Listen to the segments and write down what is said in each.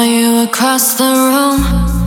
you across the room.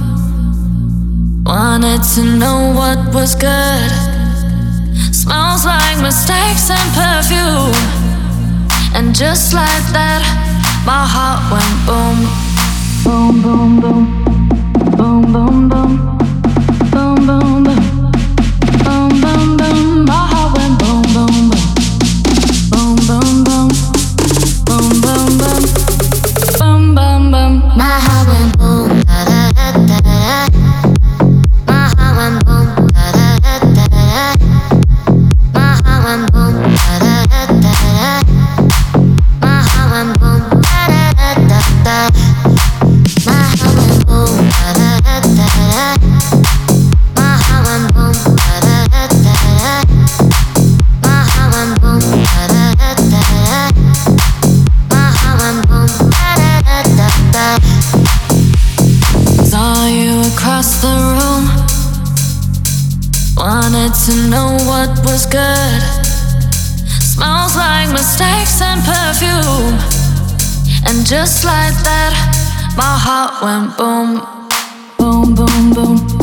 Wanted to know what was good. Smells like mistakes and perfume. And just like that, my heart went boom. Boom, boom, boom. Boom, boom, boom. Boom, boom, boom. Boom, boom, boom. My heart went boom, boom, boom. Boom, boom, boom. Boom, boom, boom. Boom, boom, boom. My heart went boom, da da da da. My heart went boom, da da da da. My heart went boom, da da da da. My heart went boom, da da da da. My heart went boom, da da da da. My heart went boom, da da da da. My heart went boom, da da da da. My heart went boom, da da da da. Saw you across the room. Wanted to know what was good. Smells like mistakes and perfume. And just like that, my heart went boom. Boom, boom, boom.